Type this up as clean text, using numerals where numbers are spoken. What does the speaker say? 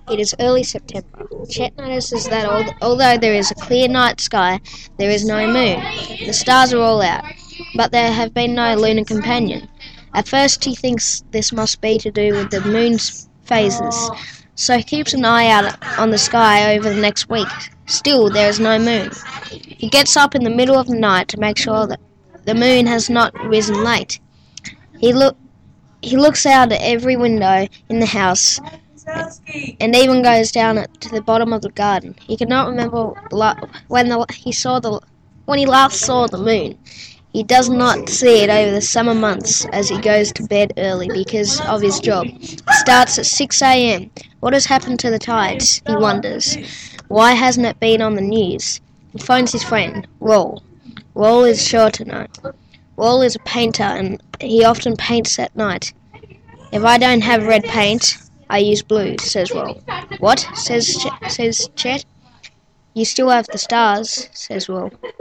It is early September. Chet notices that although there is a clear night sky, there is no moon. The stars are all out, but there have been no lunar companion. At first he thinks this must be to do with the moon's phases, so he keeps an eye out on the sky over the next week. Still, there is no moon. He gets up in the middle of the night to make sure that the moon has not risen late. He looks out at every window in the house and even goes down to the bottom of the garden. He cannot remember when he last saw the moon. He does not see it over the summer months as he goes to bed early because of his job. It starts at 6 a.m. What has happened to the tides? He wonders. Why hasn't it been on the news? He phones his friend, Raul. Raul is sure to know. Raul is a painter and he often paints at night. If I don't have red paint, I use blue, says Raul. What? says Chet. You still have the stars, says Raul.